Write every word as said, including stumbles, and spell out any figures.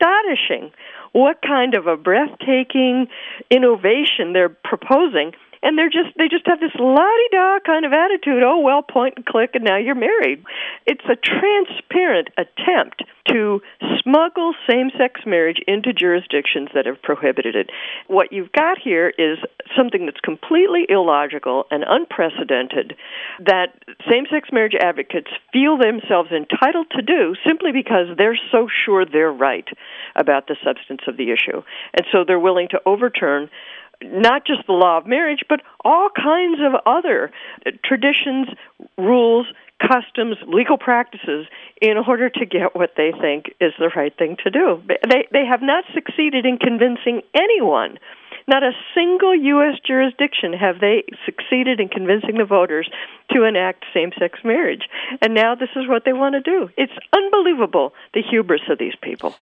astonishing what kind of a breathtaking innovation they're proposing. And they're just they just have this la-di-da kind of attitude. Oh, well, point and click, and now you're married. It's a transparent attempt to smuggle same-sex marriage into jurisdictions that have prohibited it. What you've got here is something that's completely illogical and unprecedented that same-sex marriage advocates feel themselves entitled to do simply because they're so sure they're right about the substance of the issue. And so they're willing to overturn not just the law of marriage, but all kinds of other traditions, rules, customs, legal practices in order to get what they think is the right thing to do. They they have not succeeded in convincing anyone. Not a single U S jurisdiction have they succeeded in convincing the voters to enact same-sex marriage. And now this is what they want to do. It's unbelievable, the hubris of these people.